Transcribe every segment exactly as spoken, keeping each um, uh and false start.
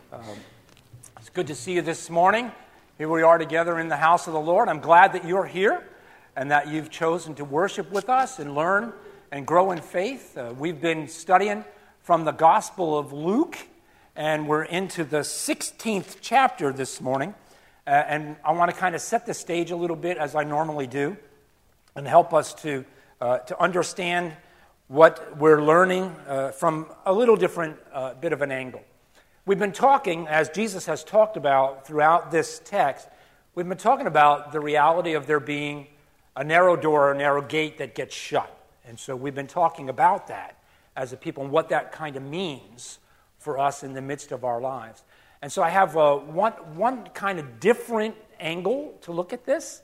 Um, it's good to see you this morning. Here we are together in the house of the Lord. I'm glad that you're here and that you've chosen to worship with us and learn and grow in faith. Uh, we've been studying from the Gospel of Luke, and we're into the sixteenth chapter this morning. Uh, and I want to kind of set the stage a little bit, as I normally do, and help us to uh, to understand what we're learning uh, from a little different uh, bit of an angle. We've been talking, as Jesus has talked about throughout this text, we've been talking about the reality of there being a narrow door, a narrow gate that gets shut. And so we've been talking about that as a people and what that kind of means for us in the midst of our lives. And so I have uh, one, one kind of different angle to look at this,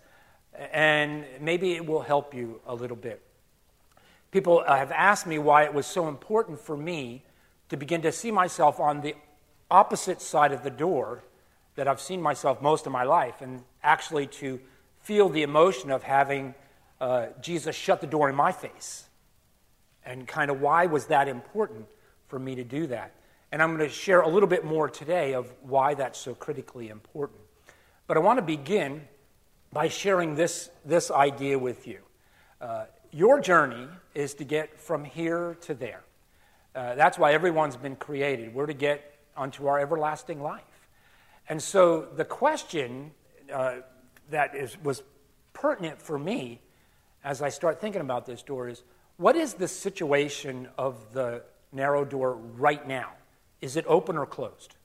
and maybe it will help you a little bit. People have asked me why it was so important for me to begin to see myself on the opposite side of the door that I've seen myself most of my life, and actually to feel the emotion of having uh, Jesus shut the door in my face. And kind of why was that important for me to do that? And I'm going to share a little bit more today of why that's so critically important. But I want to begin by sharing this, this idea with you. Uh, your journey is to get from here to there. Uh, that's why everyone's been created. We're to get unto our everlasting life. And so the question uh, that is was pertinent for me as I start thinking about this door is, what is the situation of the narrow door right now? Is it open or closed?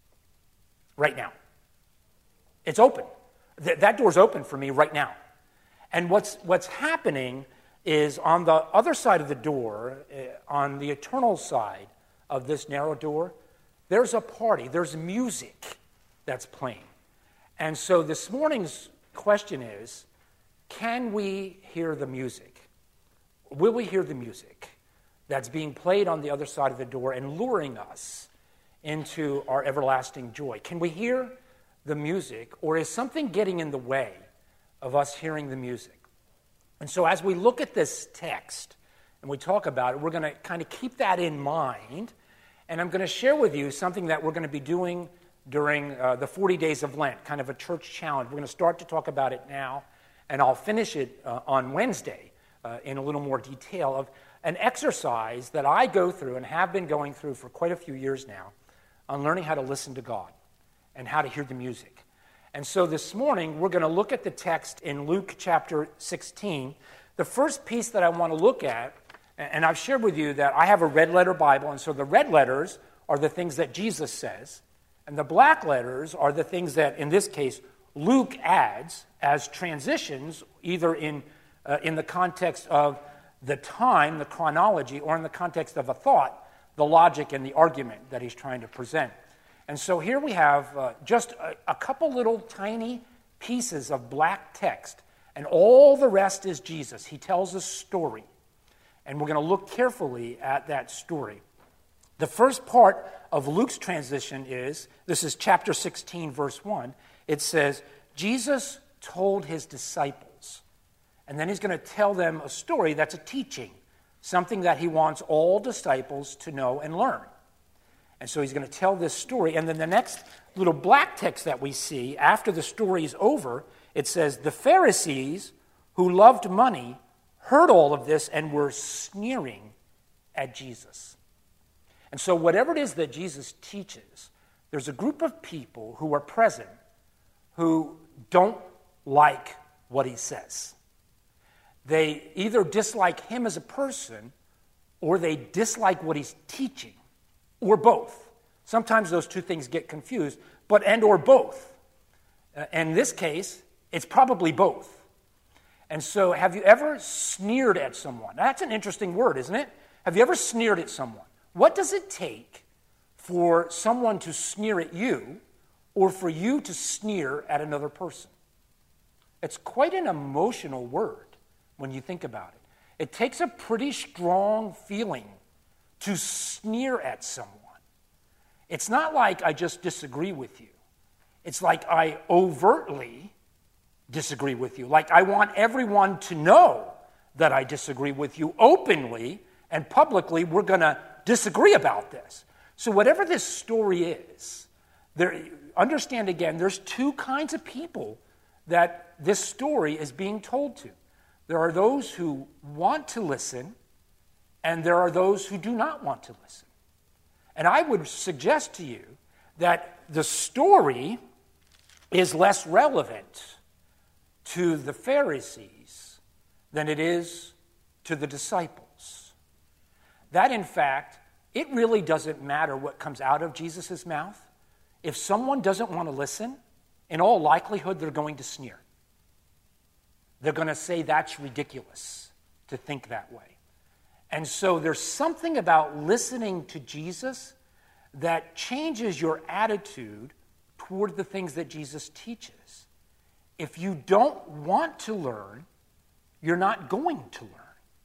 Right now. It's open. Th- that door's open for me right now. And what's what's happening is on the other side of the door, uh, on the eternal side of this narrow door, there's a party, there's music that's playing. And so this morning's question is, can we hear the music? Will we hear the music that's being played on the other side of the door and luring us into our everlasting joy? Can we hear the music, or is something getting in the way of us hearing the music? And so as we look at this text and we talk about it, we're going to kind of keep that in mind. And I'm going to share with you something that we're going to be doing during uh, the forty days of Lent, kind of a church challenge. We're going to start to talk about it now, and I'll finish it uh, on Wednesday uh, in a little more detail of an exercise that I go through and have been going through for quite a few years now on learning how to listen to God and how to hear the music. And so this morning, we're going to look at the text in Luke chapter sixteen. The first piece that I want to look at, and I've shared with you that I have a red letter Bible, and so the red letters are the things that Jesus says, and the black letters are the things that, in this case, Luke adds as transitions, either in, uh, in the context of the time, the chronology, or in the context of a thought, the logic and the argument that he's trying to present. And so here we have uh, just a, a couple little tiny pieces of black text, and all the rest is Jesus. He tells a story. And we're going to look carefully at that story. The first part of Luke's transition is, this is chapter sixteen, verse one. It says, Jesus told his disciples. And then he's going to tell them a story that's a teaching, something that he wants all disciples to know and learn. And so he's going to tell this story. And then the next little black text that we see, after the story is over, it says, the Pharisees who loved money heard all of this and were sneering at Jesus. And so whatever it is that Jesus teaches, there's a group of people who are present who don't like what he says. They either dislike him as a person, or they dislike what he's teaching, or both. Sometimes those two things get confused, but and or both. Uh, in this case, it's probably both. And so, have you ever sneered at someone? That's an interesting word, isn't it? Have you ever sneered at someone? What does it take for someone to sneer at you, or for you to sneer at another person? It's quite an emotional word when you think about it. It takes a pretty strong feeling to sneer at someone. It's not like I just disagree with you. It's like I overtly disagree with you. Like I want everyone to know that I disagree with you openly and publicly. We're going to disagree about this. So whatever this story is, There, understand again, there's two kinds of people that this story is being told to. There are those who want to listen, and there are those who do not want to listen. And I would suggest to you that the story is less relevant to the Pharisees than it is to the disciples. That, in fact, it really doesn't matter what comes out of Jesus' mouth. If someone doesn't want to listen, in all likelihood, they're going to sneer. They're going to say that's ridiculous to think that way. And so there's something about listening to Jesus that changes your attitude toward the things that Jesus teaches. If you don't want to learn, you're not going to learn.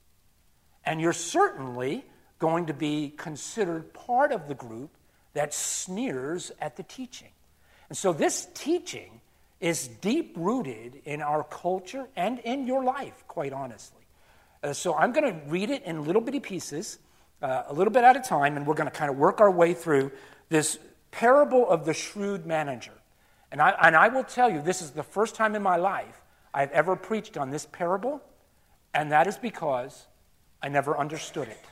And you're certainly going to be considered part of the group that sneers at the teaching. And so this teaching is deep-rooted in our culture and in your life, quite honestly. Uh, so I'm going to read it in little bitty pieces, uh, a little bit at a time, and we're going to kind of work our way through this parable of the shrewd manager. And I, and I will tell you, this is the first time in my life I've ever preached on this parable, and that is because I never understood it.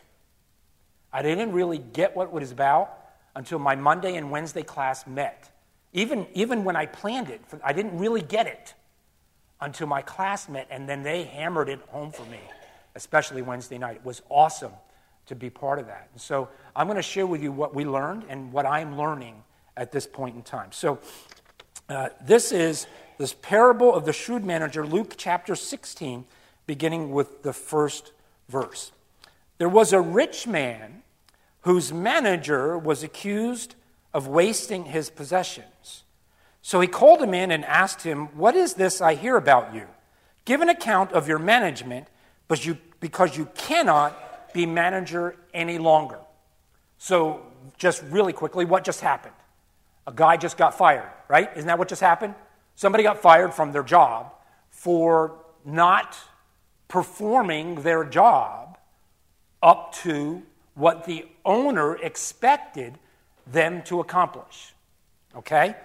I didn't really get what it was about until my Monday and Wednesday class met. Even, even when I planned it, I didn't really get it until my class met, and then they hammered it home for me, especially Wednesday night. It was awesome to be part of that. And so I'm going to share with you what we learned and what I'm learning at this point in time. So uh, this is this parable of the shrewd manager, Luke chapter sixteen, beginning with the first verse. There was a rich man whose manager was accused of wasting his possessions. So he called him in and asked him, "What is this I hear about you? Give an account of your management, but you, because you cannot be manager any longer." So just really quickly, what just happened? A guy just got fired, right? Isn't that what just happened? Somebody got fired from their job for not performing their job up to what the owner expected them to accomplish, okay?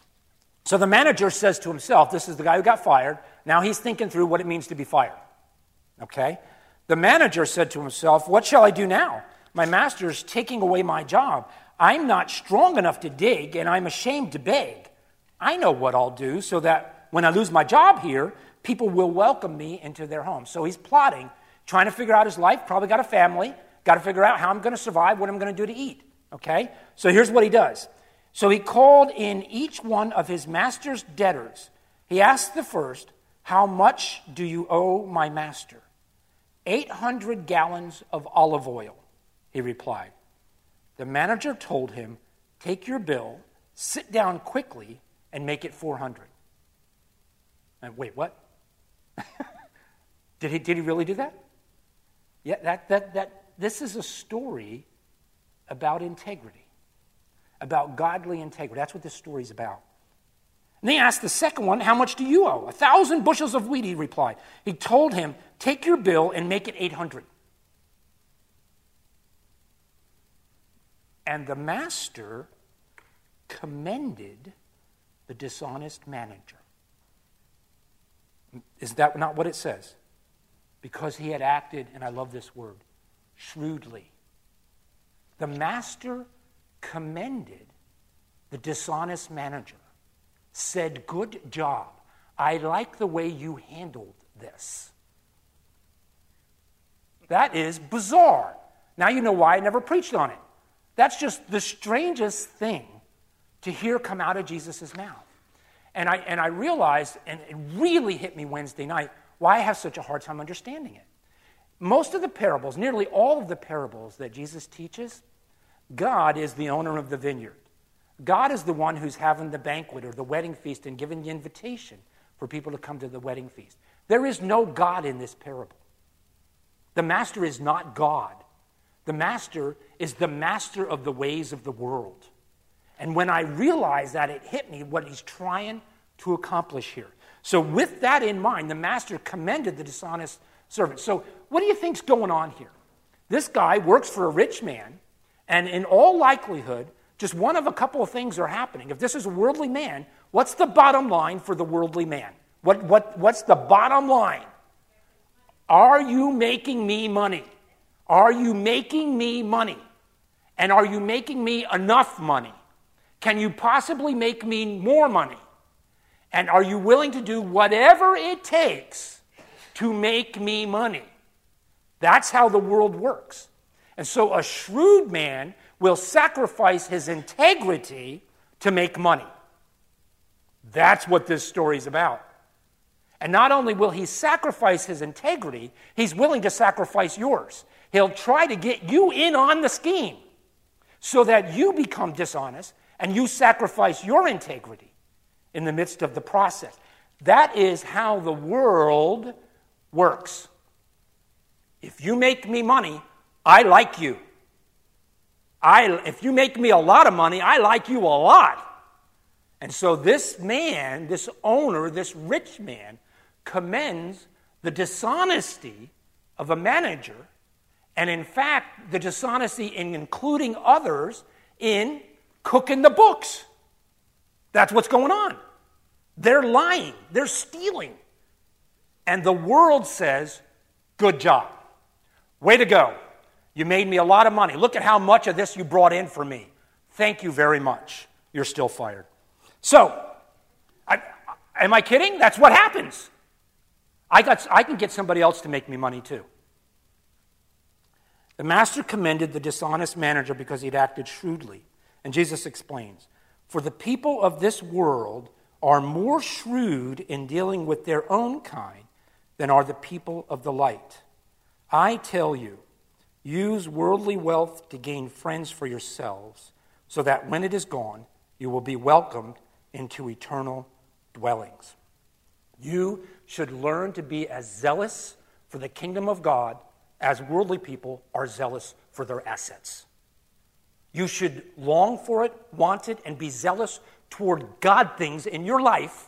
So the manager says to himself, this is the guy who got fired, now he's thinking through what it means to be fired, okay? The manager said to himself, "What shall I do now? My master is taking away my job. I'm not strong enough to dig, and I'm ashamed to beg. I know what I'll do so that when I lose my job here, people will welcome me into their home." So he's plotting, trying to figure out his life, probably got a family, got to figure out how I'm going to survive, what I'm going to do to eat. Okay? So here's what he does. So he called in each one of his master's debtors. He asked the first, "How much do you owe my master?" Eight hundred gallons of olive oil, he replied. The manager told him, "Take your bill, sit down quickly, and make it four hundred. And wait, what? did he did he really do that? Yeah, that that that this is a story about integrity, about godly integrity. That's what this story is about. And they asked the second one, "How much do you owe?" "A thousand bushels of wheat," he replied. He told him, "Take your bill and make it eight hundred. And the master commended the dishonest manager. Is that not what it says? Because he had acted, and I love this word, shrewdly. The master commended the dishonest manager, said, "Good job. I like the way you handled this." That is bizarre. Now you know why I never preached on it. That's just the strangest thing to hear come out of Jesus' mouth. And I and I realized, and it really hit me Wednesday night, why I have such a hard time understanding it. Most of the parables, nearly all of the parables that Jesus teaches, God is the owner of the vineyard. God is the one who's having the banquet or the wedding feast and giving the invitation for people to come to the wedding feast. There is no God in this parable. The master is not God. The master is the master of the ways of the world. And when I realized that, it hit me what he's trying to accomplish here. So with that in mind, the master commended the dishonest servant. So what do you think's going on here? This guy works for a rich man, and in all likelihood, Just one of a couple of things are happening. If this is a worldly man, what's the bottom line for the worldly man? What, what, what's the bottom line? Are you making me money? Are you making me money? And are you making me enough money? Can you possibly make me more money? And are you willing to do whatever it takes to make me money? That's how the world works. And so a shrewd man will sacrifice his integrity to make money. That's what this story is about. And not only will he sacrifice his integrity, he's willing to sacrifice yours. He'll try to get you in on the scheme so that you become dishonest and you sacrifice your integrity in the midst of the process. That is how the world works. If you make me money, I like you. I, if you make me a lot of money, I like you a lot. And so this man, this owner, this rich man, commends the dishonesty of a manager, and in fact, the dishonesty in including others in cooking the books. That's what's going on. They're lying. They're stealing. And the world says, good job. Way to go. You made me a lot of money. Look at how much of this you brought in for me. Thank you very much. You're still fired. So, I, am I kidding? That's what happens. I, got, I can get somebody else to make me money too. The master commended the dishonest manager because he'd acted shrewdly. And Jesus explains, for the people of this world are more shrewd in dealing with their own kind than are the people of the light. I tell you, use worldly wealth to gain friends for yourselves, so that when it is gone, you will be welcomed into eternal dwellings. You should learn to be as zealous for the kingdom of God as worldly people are zealous for their assets. You should long for it, want it, and be zealous toward God things in your life,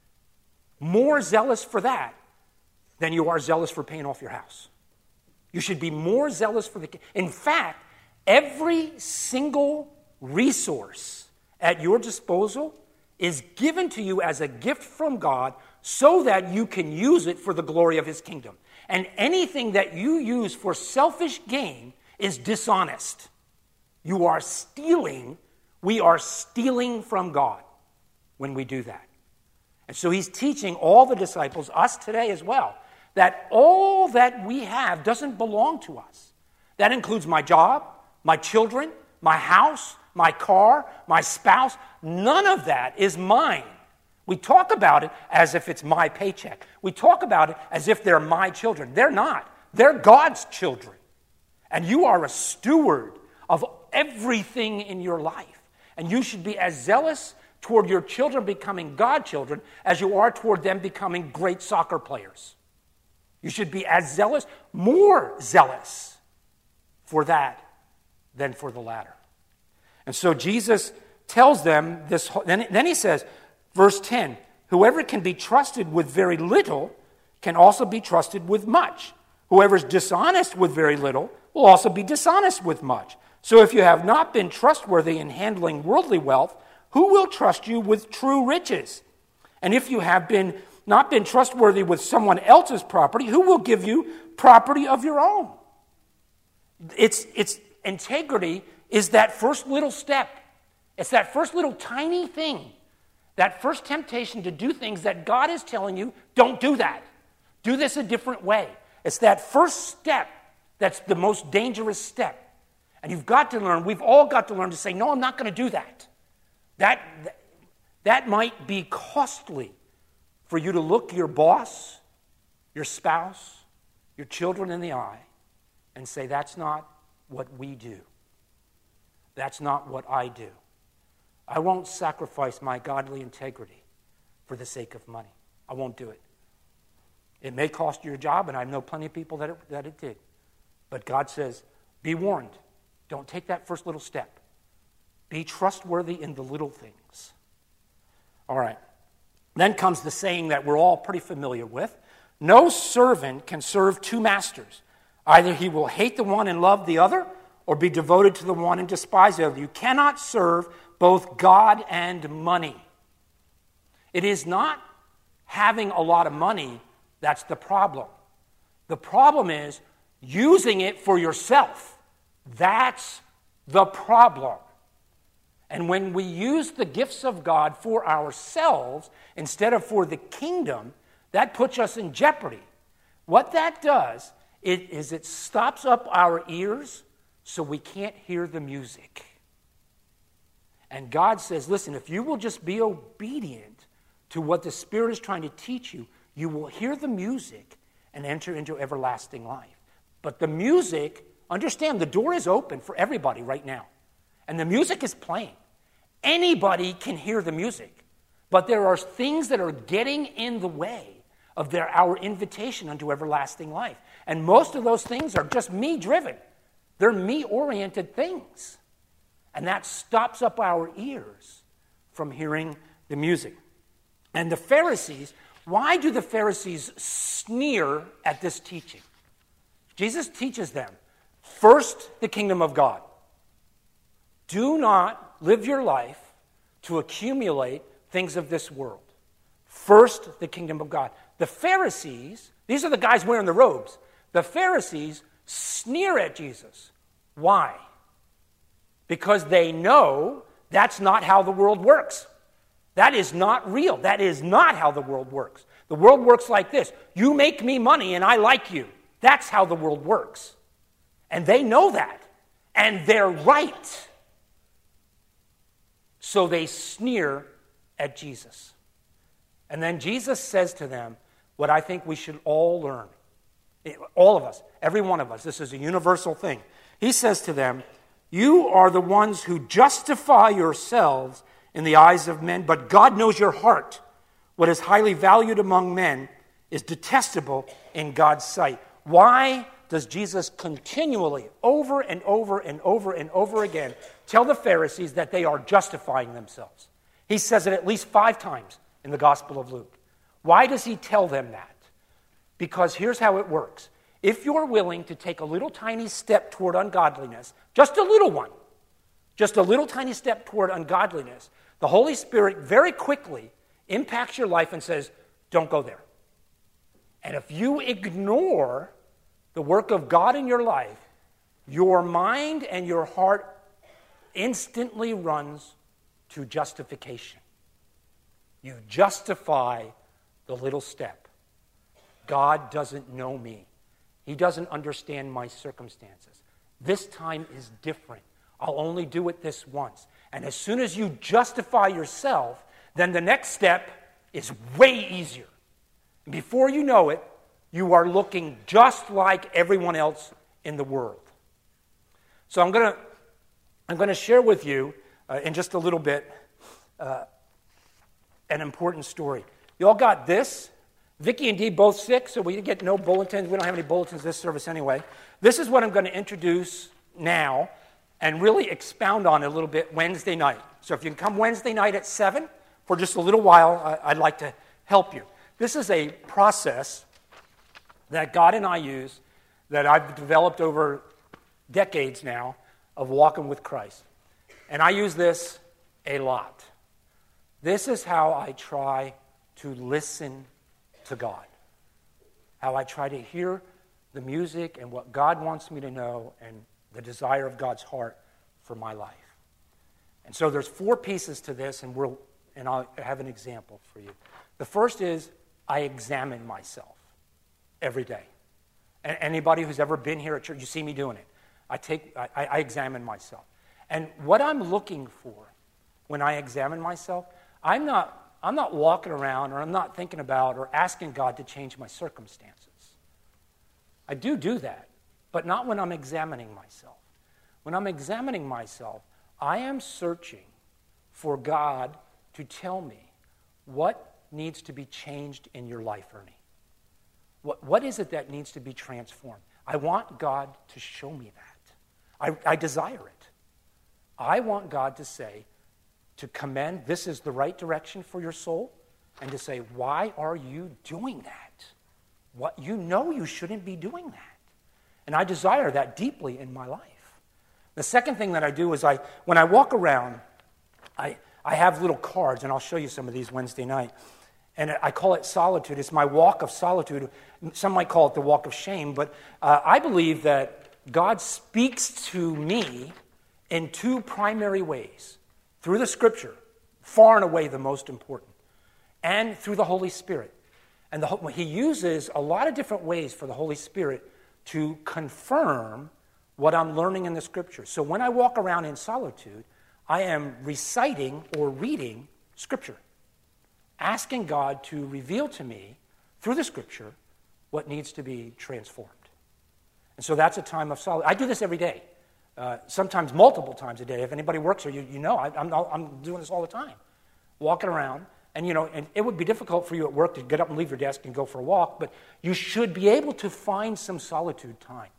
more zealous for that than you are zealous for paying off your house. You should be more zealous for the... In fact, every single resource at your disposal is given to you as a gift from God so that you can use it for the glory of his kingdom. And anything that you use for selfish gain is dishonest. You are stealing. We are stealing from God when we do that. And so he's teaching all the disciples, us today as well, that all that we have doesn't belong to us. That includes my job, my children, my house, my car, my spouse. None of that is mine. We talk about it as if it's my paycheck. We talk about it as if they're my children. They're not. They're God's children. And you are a steward of everything in your life. And you should be as zealous toward your children becoming God children as you are toward them becoming great soccer players. You should be as zealous, more zealous for that than for the latter. And so Jesus tells them this, then, then he says, verse ten, whoever can be trusted with very little can also be trusted with much. Whoever's dishonest with very little will also be dishonest with much. So if you have not been trustworthy in handling worldly wealth, who will trust you with true riches? And if you have been not been trustworthy with someone else's property, who will give you property of your own? It's, it's integrity is that first little step. It's that first little tiny thing, that first temptation to do things that God is telling you, don't do that. Do this a different way. It's that first step that's the most dangerous step. And you've got to learn, we've all got to learn to say, no, I'm not going to do that. That, that, that might be costly for you to look your boss, your spouse, your children in the eye and say, that's not what we do. That's not what I do. I won't sacrifice my godly integrity for the sake of money. I won't do it. It may cost you your job, and I know plenty of people that it, that it did. But God says, be warned. Don't take that first little step. Be trustworthy in the little things. All right. Then comes the saying that we're all pretty familiar with. No servant can serve two masters. Either he will hate the one and love the other, or be devoted to the one and despise the other. You cannot serve both God and money. It is not having a lot of money that's the problem. The problem is using it for yourself. That's the problem. And when we use the gifts of God for ourselves instead of for the kingdom, that puts us in jeopardy. What that does it, is it stops up our ears so we can't hear the music. And God says, listen, if you will just be obedient to what the Spirit is trying to teach you, you will hear the music and enter into everlasting life. But the music, understand, the door is open for everybody right now. And the music is playing. Anybody can hear the music. But there are things that are getting in the way of their, our invitation unto everlasting life. And most of those things are just me-driven. They're me-oriented things. And that stops up our ears from hearing the music. And the Pharisees, why do the Pharisees sneer at this teaching? Jesus teaches them, first, the kingdom of God. Do not live your life to accumulate things of this world. First, the kingdom of God. The Pharisees, these are the guys wearing the robes. The Pharisees sneer at Jesus. Why? Because they know that's not how the world works. That is not real. That is not how the world works. The world works like this. You make me money and I like you. That's how the world works. And they know that. And they're right. So they sneer at Jesus. And then Jesus says to them what I think we should all learn. All of us, every one of us. This is a universal thing. He says to them, you are the ones who justify yourselves in the eyes of men, but God knows your heart. What is highly valued among men is detestable in God's sight. Why does Jesus continually, over and over and over and over again, tell the Pharisees that they are justifying themselves? He says it at least five times in the Gospel of Luke. Why does he tell them that? Because here's how it works. If you're willing to take a little tiny step toward ungodliness, just a little one, just a little tiny step toward ungodliness, the Holy Spirit very quickly impacts your life and says, don't go there. And if you ignore the work of God in your life, your mind and your heart instantly runs to justification. You justify the little step. God doesn't know me. He doesn't understand my circumstances. This time is different. I'll only do it this once. And as soon as you justify yourself, then the next step is way easier. And before you know it, you are looking just like everyone else in the world. So I'm going to I'm going to share with you uh, in just a little bit uh, an important story. You all got this? Vicki and Dee both sick, so we get no bulletins. We don't have any bulletins this service anyway. This is what I'm going to introduce now and really expound on a little bit Wednesday night. So if you can come Wednesday night at seven for just a little while, I, I'd like to help you. This is a process that God and I use that I've developed over decades now of walking with Christ. And I use this a lot. This is how I try to listen to God. How I try to hear the music and what God wants me to know and the desire of God's heart for my life. And so there's four pieces to this, and we'll and I'll have an example for you. The first is I examine myself every day. And anybody who's ever been here at church, you see me doing it. I take I, I examine myself. And what I'm looking for when I examine myself, I'm not I'm not walking around or I'm not thinking about or asking God to change my circumstances. I do do that, but not when I'm examining myself. When I'm examining myself, I am searching for God to tell me what needs to be changed in your life, Ernie. What, what is it that needs to be transformed? I want God to show me that. I, I desire it. I want God to say, to commend, this is the right direction for your soul, and to say, why are you doing that? What you know you shouldn't be doing that. And I desire that deeply in my life. The second thing that I do is I, when I walk around, I, I have little cards, and I'll show you some of these Wednesday night. And I call it solitude. It's my walk of solitude. Some might call it the walk of shame, but uh, I believe that God speaks to me in two primary ways. Through the Scripture, far and away the most important, and through the Holy Spirit. And the, he uses a lot of different ways for the Holy Spirit to confirm what I'm learning in the Scripture. So when I walk around in solitude, I am reciting or reading Scripture, asking God to reveal to me, through the Scripture, what needs to be transformed. And so that's a time of solitude. I do this every day, uh, sometimes multiple times a day. If anybody works here, you, you know I, I'm, I'm doing this all the time, walking around. And, you know, and it would be difficult for you at work to get up and leave your desk and go for a walk, but you should be able to find some solitude time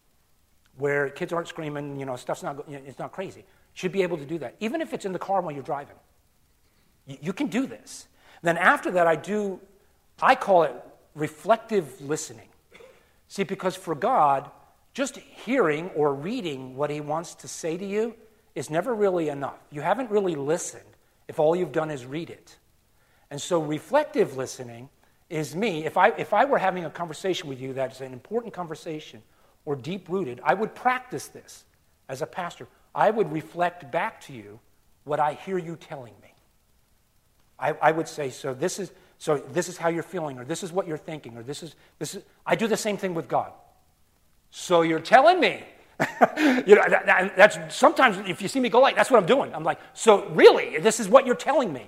where kids aren't screaming, you know, stuff's not, you know, it's not crazy. You should be able to do that, even if it's in the car while you're driving. You, you can do this. Then after that, I do, I call it reflective listening. See, because for God, just hearing or reading what he wants to say to you is never really enough. You haven't really listened if all you've done is read it. And so reflective listening is me. If I, if I were having a conversation with you that's an important conversation or deep-rooted, I would practice this as a pastor. I would reflect back to you what I hear you telling me. I, I would say, so this is so this is how you're feeling, or this is what you're thinking, or this is this is. I do the same thing with God. So you're telling me, you know, that, that, that's sometimes if you see me go like, that's what I'm doing. I'm like, so really, this is what you're telling me.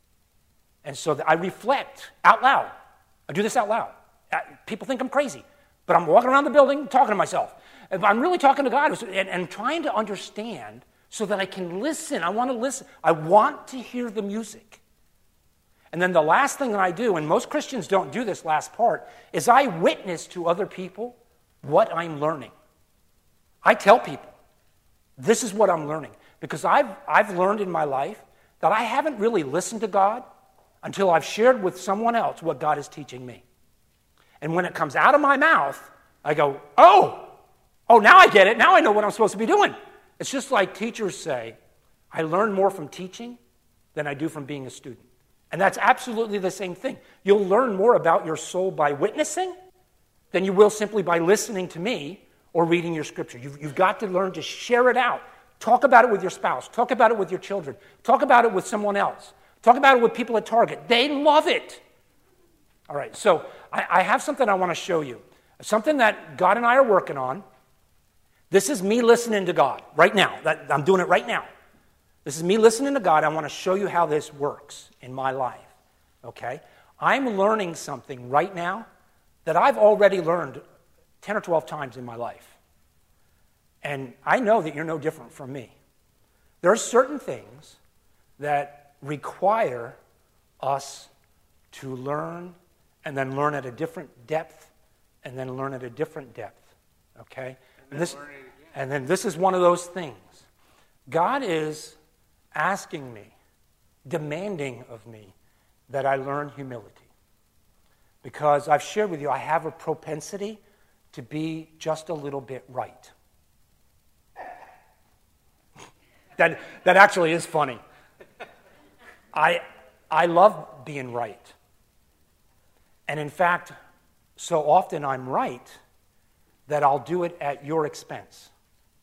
And so I reflect out loud. I do this out loud. People think I'm crazy, but I'm walking around the building talking to myself. I'm really talking to God and, and trying to understand so that I can listen. I want to listen. I want to hear the music. And then the last thing that I do, and most Christians don't do this last part, is I witness to other people what I'm learning. I tell people, this is what I'm learning. Because I've, I've learned in my life that I haven't really listened to God until I've shared with someone else what God is teaching me. And when it comes out of my mouth, I go, oh, oh, now I get it. Now I know what I'm supposed to be doing. It's just like teachers say, I learn more from teaching than I do from being a student. And that's absolutely the same thing. You'll learn more about your soul by witnessing than you will simply by listening to me or reading your scripture. You've, you've got to learn to share it out. Talk about it with your spouse. Talk about it with your children. Talk about it with someone else. Talk about it with people at Target. They love it. All right, so I, I have something I want to show you. Something that God and I are working on. This is me listening to God right now. That, I'm doing it right now. This is me listening to God. I want to show you how this works in my life. Okay? I'm learning something right now that I've already learned ten or twelve times in my life. And I know that you're no different from me. There are certain things that require us to learn and then learn at a different depth and then learn at a different depth. Okay? And, and, this, and then this is one of those things. God is asking me, demanding of me, that I learn humility. Because I've shared with you, I have a propensity to be just a little bit right. that, that actually is funny. I, I love being right. And in fact, so often I'm right that I'll do it at your expense.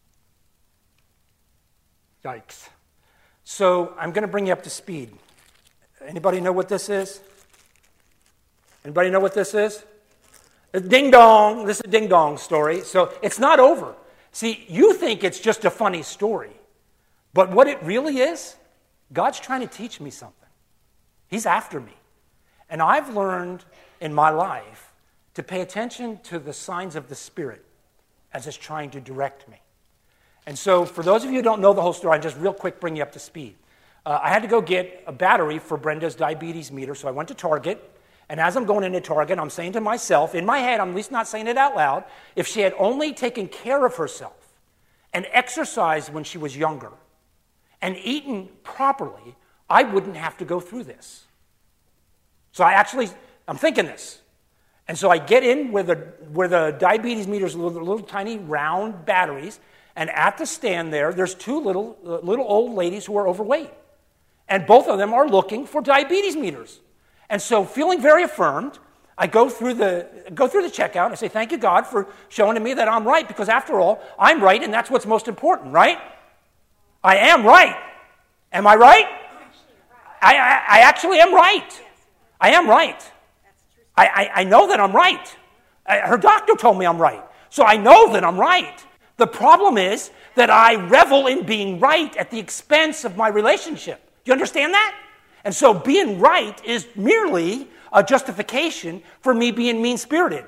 Yikes. So I'm going to bring you up to speed. Anybody know what this is? Anybody know what this is? A ding dong. This is a ding dong story. So it's not over. See, you think it's just a funny story. But what it really is, God's trying to teach me something. He's after me. And I've learned in my life to pay attention to the signs of the Spirit as it's trying to direct me. And so for those of you who don't know the whole story, I'll just real quick bring you up to speed. Uh, I had to go get a battery for Brenda's diabetes meter, so I went to Target. And as I'm going into Target, I'm saying to myself, in my head, I'm at least not saying it out loud, if she had only taken care of herself and exercised when she was younger and eaten properly, I wouldn't have to go through this. So I actually, I'm thinking this. And so I get in where the, where the diabetes meters, little, little tiny round batteries, And at the stand there, there's two little, uh, little old ladies who are overweight. And both of them are looking for diabetes meters. And so feeling very affirmed, I go through the go through the checkout and I say, thank you, God, for showing to me that I'm right, because after all, I'm right, and that's what's most important, right? I am right. Am I right? I, I, I actually am right. I am right. I, I, I know that I'm right. I, her doctor told me I'm right. So I know that I'm right. The problem is that I revel in being right at the expense of my relationship. Do you understand that? And so being right is merely a justification for me being mean-spirited.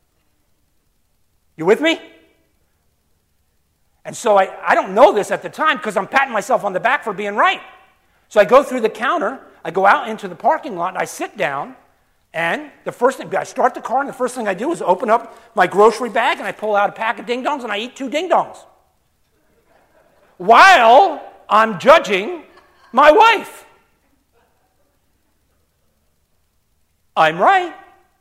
You with me? And so I, I don't know this at the time because I'm patting myself on the back for being right. So I go through the counter, I go out into the parking lot, and I sit down, and the first thing, I start the car, and the first thing I do is open up my grocery bag, and I pull out a pack of ding-dongs, and I eat two ding-dongs. While I'm judging my wife. I'm right.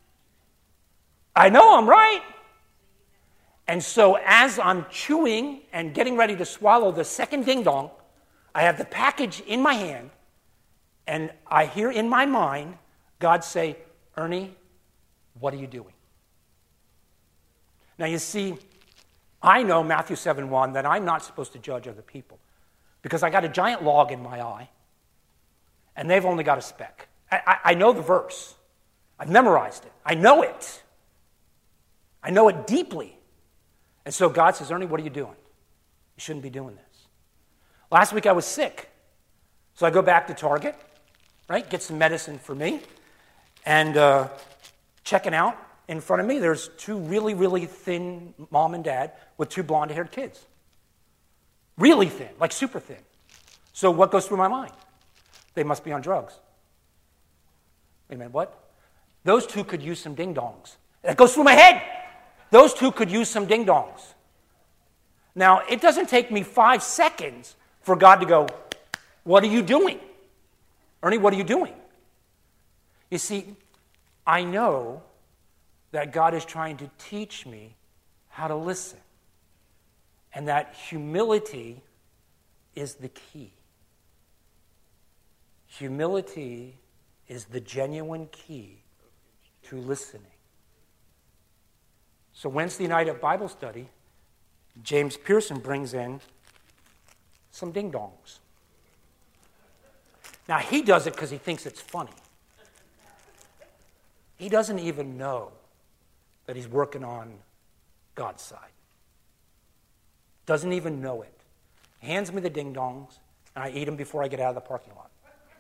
I know I'm right. And so as I'm chewing and getting ready to swallow the second ding-dong, I have the package in my hand, and I hear in my mind God say, Ernie, what are you doing? Now you see, I know Matthew seven one that I'm not supposed to judge other people because I got a giant log in my eye, and they've only got a speck. I, I, I know the verse. I've memorized it. I know it. I know it deeply. And so God says, Ernie, what are you doing? You shouldn't be doing this. Last week I was sick. So I go back to Target, right, get some medicine for me, and uh, checking out in front of me, there's two really, really thin mom and dad with two blonde-haired kids. Really thin, like super thin. So what goes through my mind? They must be on drugs. Wait a minute, what? Those two could use some ding-dongs. That goes through my head. Those two could use some ding-dongs. Now, it doesn't take me five seconds for God to go, what are you doing? Ernie, what are you doing? You see, I know that God is trying to teach me how to listen. And that humility is the key. Humility is the genuine key to listening. So Wednesday night at Bible study, James Pearson brings in some ding-dongs. Now, he does it because he thinks it's funny. He doesn't even know that he's working on God's side. Doesn't even know it. He hands me the ding-dongs, and I eat them before I get out of the parking lot.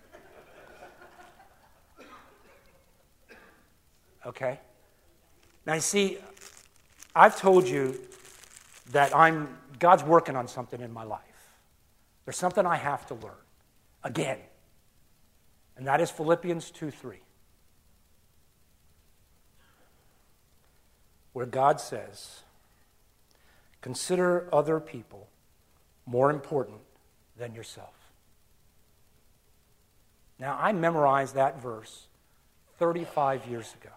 Okay? Now, you see, I've told you that I'm God's working on something in my life. There's something I have to learn. Again. And that is Philippians two three. Where God says, consider other people more important than yourself. Now, I memorized that verse thirty-five years ago.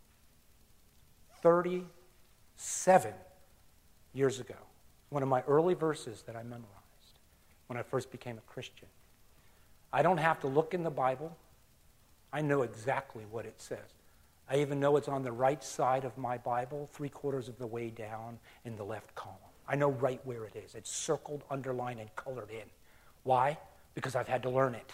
thirty-seven years ago. One of my early verses that I memorized when I first became a Christian. I don't have to look in the Bible. I know exactly what it says. I even know it's on the right side of my Bible, three quarters of the way down in the left column. I know right where it is. It's circled, underlined, and colored in. Why? Because I've had to learn it.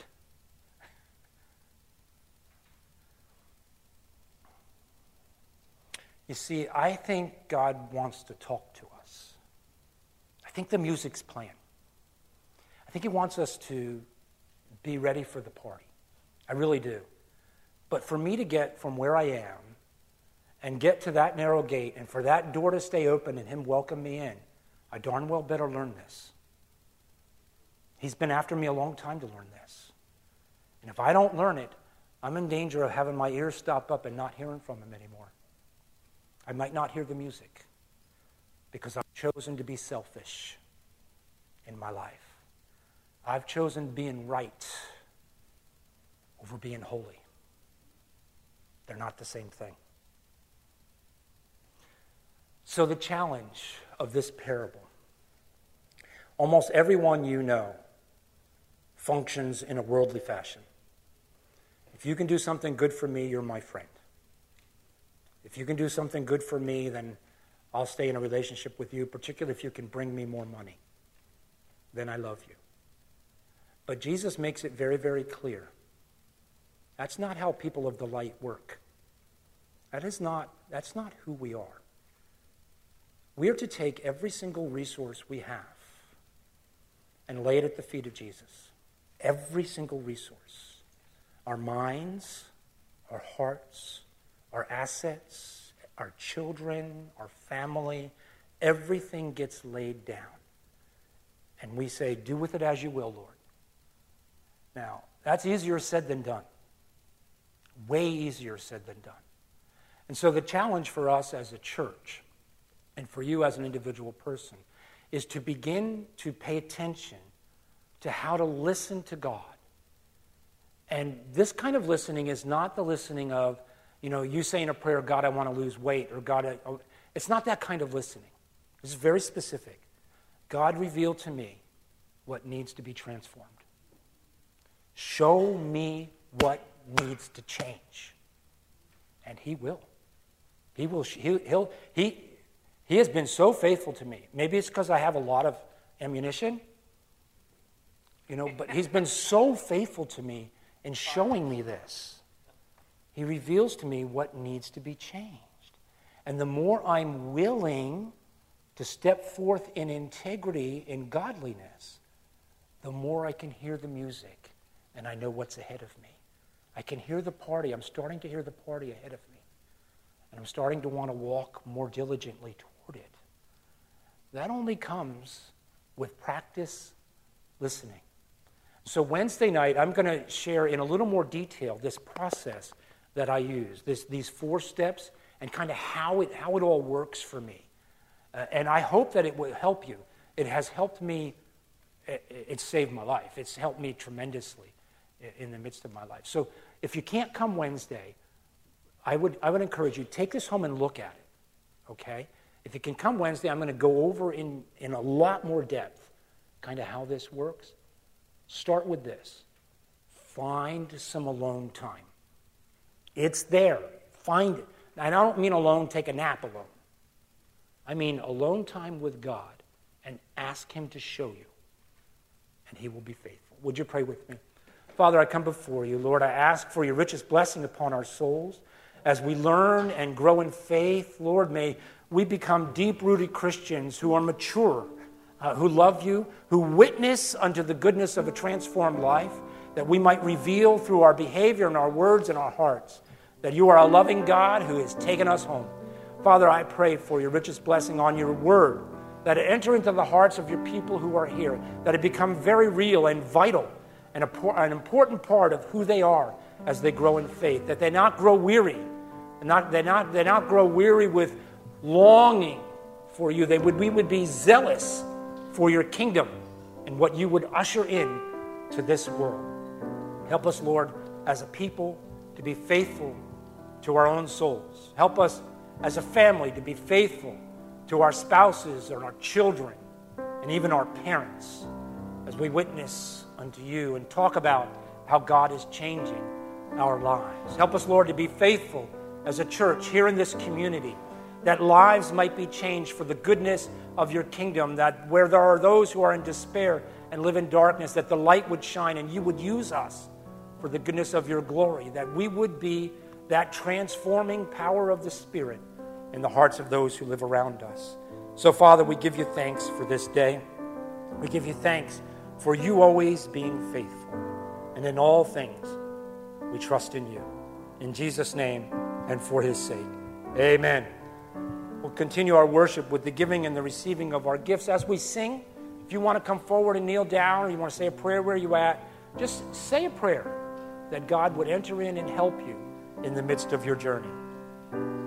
You see, I think God wants to talk to us. I think the music's playing. I think he wants us to be ready for the party. I really do. But for me to get from where I am and get to that narrow gate and for that door to stay open and him welcome me in, I darn well better learn this. He's been after me a long time to learn this. And if I don't learn it, I'm in danger of having my ears stop up and not hearing from him anymore. I might not hear the music because I've chosen to be selfish in my life. I've chosen being right over being holy. They're not the same thing. So the challenge of this parable Almost everyone you know functions in a worldly fashion. If you can do something good for me, you're my friend. If you can do something good for me, then I'll stay in a relationship with you, particularly if you can bring me more money. Then I love you. But Jesus makes it very, very clear. That's not how people of the light work. That is not, that's not who we are. We are to take every single resource we have and lay it at the feet of Jesus. Every single resource. Our minds, our hearts, our assets, our children, our family, everything gets laid down. And we say, do with it as you will, Lord. Now, that's easier said than done. Way easier said than done. And so the challenge for us as a church, and for you as an individual person, is to begin to pay attention to how to listen to God. And this kind of listening is not the listening of, you know, you saying a prayer, God, I want to lose weight, or God, I, oh, it's not that kind of listening. This is very specific. God, reveal to me what needs to be transformed. Show me what needs to change. And he will. He will. He, he'll, he, he has been so faithful to me. Maybe it's because I have a lot of ammunition, you know, but he's been so faithful to me in showing me this. He reveals to me what needs to be changed. And the more I'm willing to step forth in integrity, in godliness, the more I can hear the music and I know what's ahead of me. I can hear the party. I'm starting to hear the party ahead of me. And I'm starting to want to walk more diligently toward it. That only comes with practice listening. So Wednesday night, I'm going to share in a little more detail this process that I use, this, these four steps, and kind of how it, how it all works for me. Uh, and I hope that it will help you. It has helped me. It, it saved my life. It's helped me tremendously in the midst of my life. So if you can't come Wednesday, I would I would encourage you, take this home and look at it, okay? If you can come Wednesday, I'm going to go over in, in a lot more depth kind of how this works. Start with this. Find some alone time. It's there. Find it. And I don't mean alone, take a nap alone. I mean alone time with God, and ask him to show you, and he will be faithful. Would you pray with me? Father, I come before you. Lord, I ask for your richest blessing upon our souls. As we learn and grow in faith, Lord, may we become deep-rooted Christians who are mature, uh, who love you, who witness unto the goodness of a transformed life, that we might reveal through our behavior and our words and our hearts that you are a loving God who has taken us home. Father, I pray for your richest blessing on your word, that it enter into the hearts of your people who are here, that it become very real and vital, and an important part of who they are as they grow in faith, that they not grow weary, and not, they not, they not grow weary with longing for you. They would, we would be zealous for your kingdom and what you would usher in to this world. Help us, Lord, as a people to be faithful to our own souls. Help us as a family to be faithful to our spouses and our children and even our parents as we witness unto you and talk about how God is changing our lives. Help us, Lord, to be faithful as a church here in this community, that lives might be changed for the goodness of your kingdom, that where there are those who are in despair and live in darkness, that the light would shine and you would use us for the goodness of your glory, that we would be that transforming power of the Spirit in the hearts of those who live around us. So, Father, we give you thanks for this day. We give you thanks for you always being faithful. And in all things, we trust in you. In Jesus' name and for his sake. Amen. We'll continue our worship with the giving and the receiving of our gifts as we sing. If you want to come forward and kneel down, or you want to say a prayer where you're at, just say a prayer that God would enter in and help you in the midst of your journey.